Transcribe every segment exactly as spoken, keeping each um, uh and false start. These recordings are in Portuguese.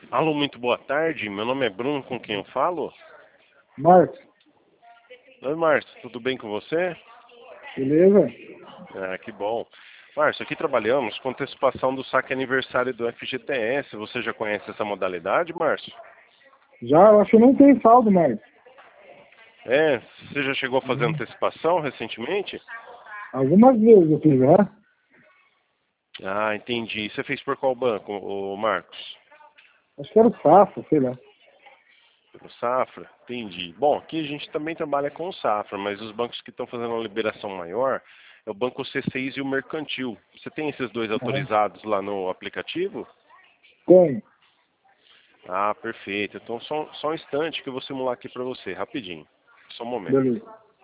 Alô, muito boa tarde. Meu nome é Bruno, com quem eu falo? Marcos, Oi, Márcio, tudo bem com você? beleza? Ah, que bom. Márcio, aqui trabalhamos com antecipação do saque aniversário do F G T S. Você já conhece essa modalidade, Márcio? Já, eu acho que não tem saldo, Marcos. É, você já chegou a fazer Uhum. antecipação recentemente? Algumas vezes eu fiz, já. Ah, entendi. Você fez por qual banco, ô Marcos? Acho que era o Safra, sei lá. Pelo Safra? Entendi. Bom, aqui a gente também trabalha com o Safra, mas os bancos que estão fazendo uma liberação maior é o Banco C seis e o Mercantil. Você tem esses dois Uhum. autorizados lá no aplicativo? Tem. Ah, perfeito. Então só, só um instante que eu vou simular aqui para você, rapidinho. Só um momento. Beleza.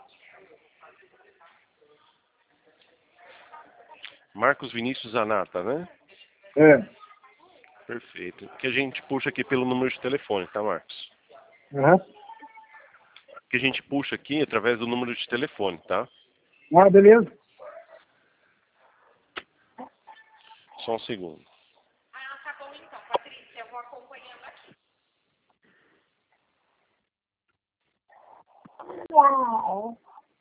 Marcos Vinícius Zanata, né? É. Perfeito. Que a gente puxa aqui pelo número de telefone, tá, Marcos? Uhum. Que a gente puxa aqui através do número de telefone, tá? Ah, beleza. Só um segundo. Uau.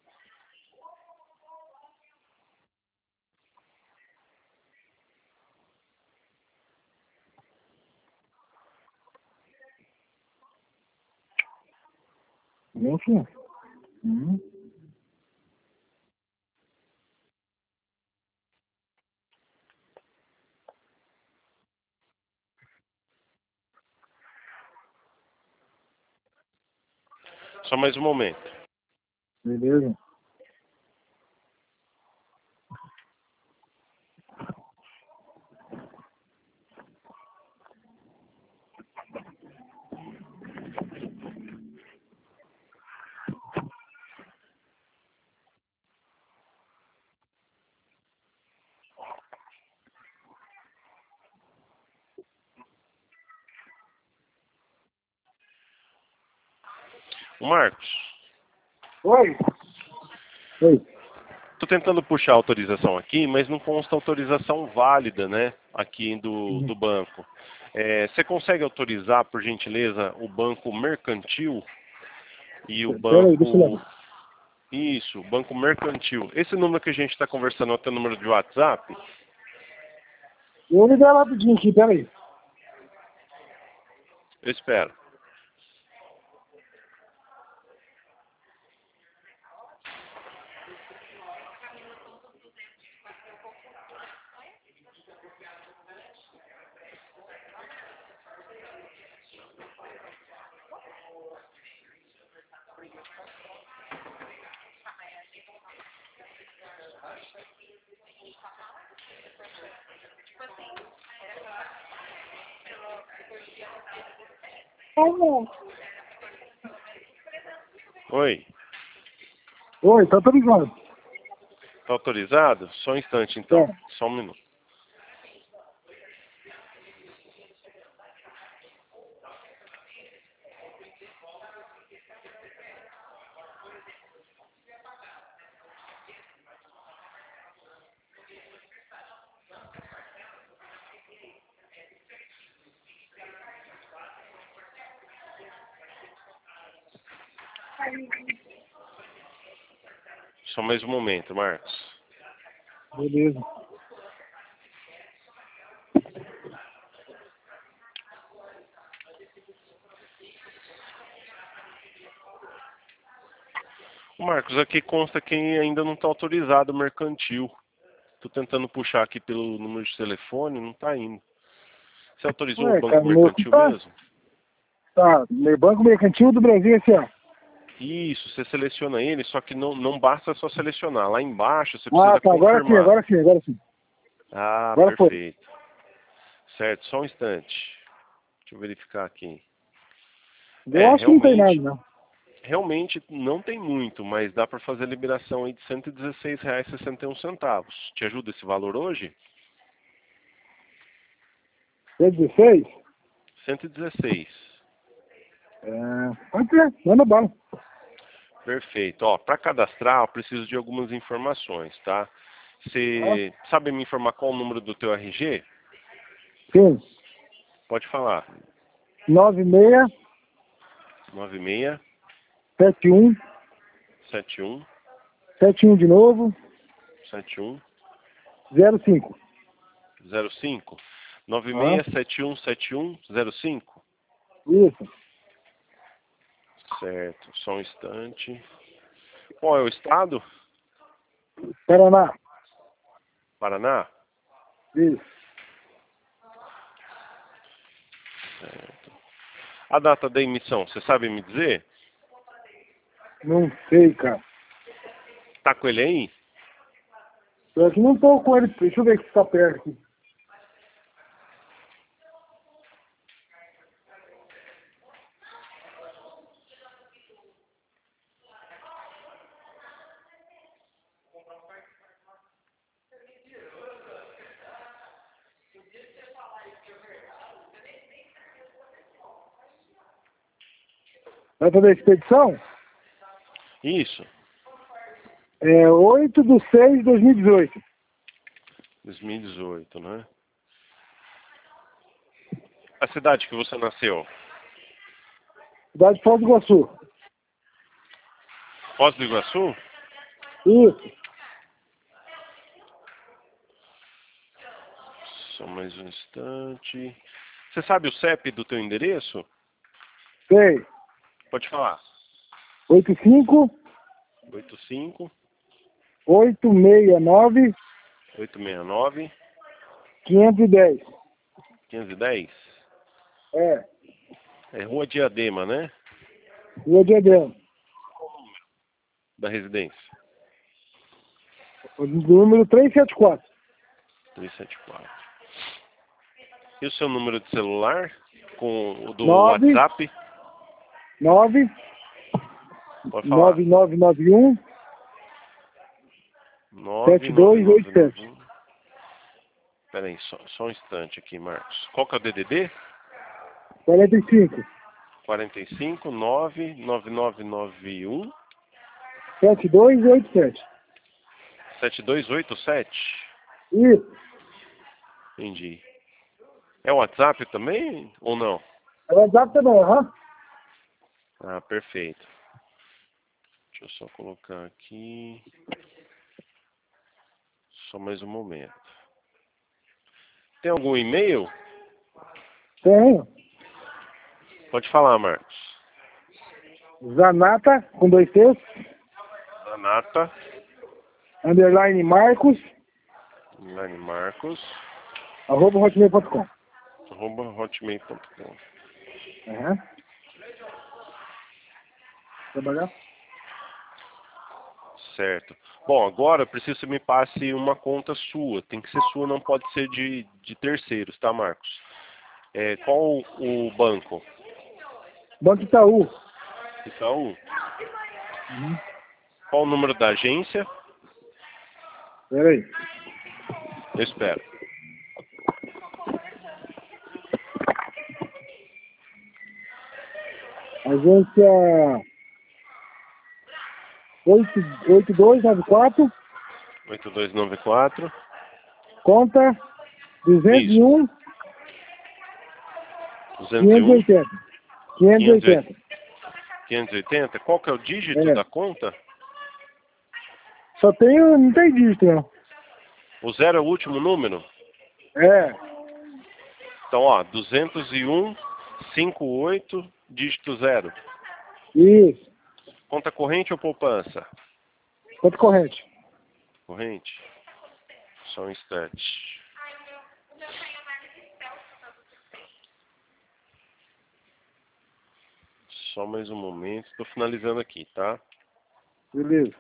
Bem, sim. Uhum. Só mais um momento. Beleza. O Marcos, Oi. Oi. tô tentando puxar a autorização aqui, mas não consta autorização válida, né? Aqui do, Uhum. do banco. É, você consegue autorizar, por gentileza, o banco mercantil e o Pera aí, deixa eu banco. olhar. Isso, banco mercantil. Esse número que a gente está conversando é o teu número de WhatsApp? Eu vou ligar rapidinho aqui, pera aí. Eu espero. Oi, Oi, tá autorizado. tá autorizado? Só um instante então, Tá. só um minuto. Só mais um momento, Marcos. Beleza. O Marcos, aqui consta que ainda não está autorizado o mercantil. Tô tentando puxar aqui pelo número de telefone, não está indo. Você autorizou o Ué, cara, banco meu aqui mercantil tá. mesmo? Tá. Banco Mercantil do Brasil, esse ó. Isso, você seleciona ele, só que não, não basta só selecionar. Lá embaixo você Ah, precisa tá. Agora sim, confirmar. agora sim, agora sim. Ah, Agora foi. perfeito. Certo, só um instante. Deixa eu verificar aqui. Eu É, acho que não tem nada, realmente, não. realmente não tem muito, mas dá para fazer a liberação aí de cento e dezesseis reais e sessenta e um centavos. Te ajuda esse valor hoje? É dezesseis? cento e dezesseis. É, pode ser, manda bala. Perfeito. Ó, para cadastrar, eu preciso de algumas informações, tá? Tá? Você sabe me informar qual o número do teu R G? Sim. Pode falar. nove seis nove seis sete um sete um sete um de novo sete um zero cinco. zero cinco. nove Ah. seis sete um sete um zero cinco. Isso. Certo, só um instante. Qual é o estado? Paraná. Paraná? Isso. Certo. A data da emissão, você sabe me dizer? Não sei, cara. Tá com ele aí? Eu aqui não tô com ele. Deixa eu ver se tá perto aqui. Vai fazer a expedição? Isso. É oito de seis de dois mil e dezoito. dois mil e dezoito, né? A cidade que você nasceu? Cidade de Foz do Iguaçu. Foz do Iguaçu? Isso. Só mais um instante. Você sabe o C E P do teu endereço? Sei. Pode falar. oito cinco oito cinco oito seis nove oito seis nove quinhentos e dez. quinhentos e dez. É. É Rua Diadema, né? Rua de Adriano. Da residência. O número trezentos e setenta e quatro. trezentos e setenta e quatro. E o seu número de celular? Com o do Nove. WhatsApp? nove Pode falar. nove nove nove um sete dois oito sete. Espera aí, só, só um instante aqui, Marcos. Qual que é o D D D? quarenta e cinco quarenta e cinco nove nove nove nove um sete dois oito sete. sete dois oito sete. Isso. Entendi. É o WhatsApp também ou não? É o WhatsApp também, aham. Ah, perfeito. Deixa eu só colocar aqui. Só mais um momento. Tem algum e-mail? Tem. Pode falar, Marcos. Zanata, com dois T's, Anata, underline Marcos, Lani Marcos, arroba hotmail ponto com. arroba hotmail ponto com. Aham. Trabalhar? Certo. Bom, agora eu preciso que você me passe uma conta sua. Tem que ser sua, não pode ser de, de terceiros, tá, Marcos? É, qual o banco? Banco Itaú. Itaú. Uhum. Qual o número da agência? Pera aí. Eu espero. Agência oito dois nove quatro, oito dois nove quatro. conta duzentos e um, duzentos e um. quinhentos e oitenta. quinhentos e oitenta. quinhentos e oitenta. Qual que é o dígito É. da conta? Só tem, não tem dígito, não. O zero é o último número? É. Então, ó, duzentos e um, cinquenta e oito, dígito zero. Isso. Conta corrente ou poupança? Conta corrente. Corrente. Só um instante. Só mais um momento. Estou finalizando aqui, tá? Beleza.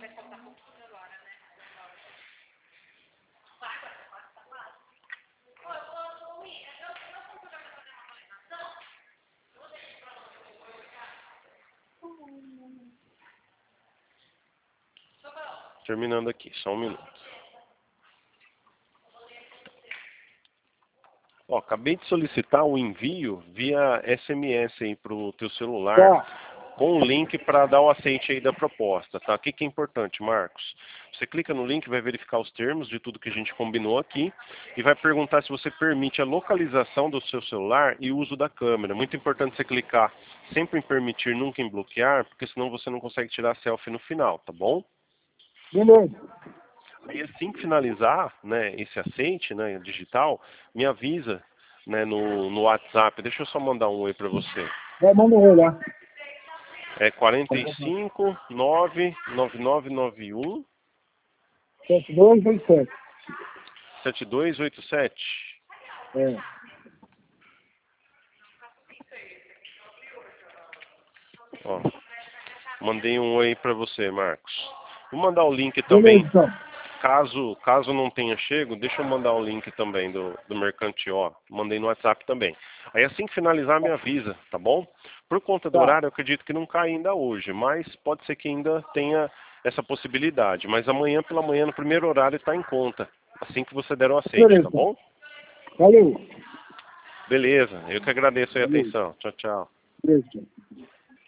Terminando aqui, só um minuto. Ó, acabei de solicitar o envio via S M S aí pro teu celular. Tá. com o link para dar o aceite aí da proposta, tá? O que que é importante, Marcos? Você clica no link, vai verificar os termos de tudo que a gente combinou aqui e vai perguntar se você permite a localização do seu celular e o uso da câmera. Muito importante você clicar sempre em permitir, nunca em bloquear, porque senão você não consegue tirar selfie no final, tá bom? Beleza. Aí assim que finalizar, né, esse aceite, né, digital, me avisa, né, no, no WhatsApp. Deixa eu só mandar um oi para você. É, manda um oi lá. É quarenta e cinco, nove nove nove nove um, sete dois oito sete. sete dois oito sete. É. Ó, mandei um oi para você, Marcos. Vou mandar o link Beleza, também. então. Caso, caso não tenha chego, deixa eu mandar o link também do, do Mercantil, ó. Mandei no WhatsApp também. Aí assim que finalizar, me avisa, tá bom? Por conta do Tá. horário, eu acredito que não cai ainda hoje, mas pode ser que ainda tenha essa possibilidade. Mas amanhã pela manhã, no primeiro horário, está em conta. Assim que você der o aceite, Beleza. tá bom? Valeu. Beleza, eu que agradeço aí a Valeu. atenção. Tchau, tchau. Beleza.